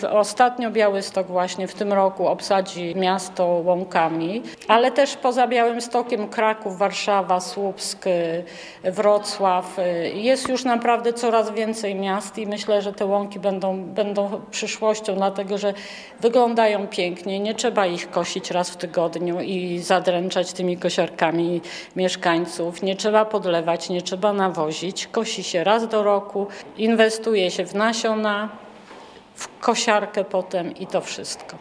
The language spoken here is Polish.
Ostatnio Białystok właśnie w tym roku obsadzi miasto łąkami, ale też poza Białymstokiem Kraków, Warszawa, Słupsk, Wrocław. Jest już naprawdę coraz więcej miast i myślę, że te łąki będą przyszłością, dlatego że wyglądają pięknie. Nie trzeba ich kosić raz w tygodniu i zadręczać tymi kosiarkami mieszkańców. Nie trzeba podlewać, nie trzeba nawozić. Kosi się raz do roku, inwestuje się w nasiona, w kosiarkę potem i to wszystko.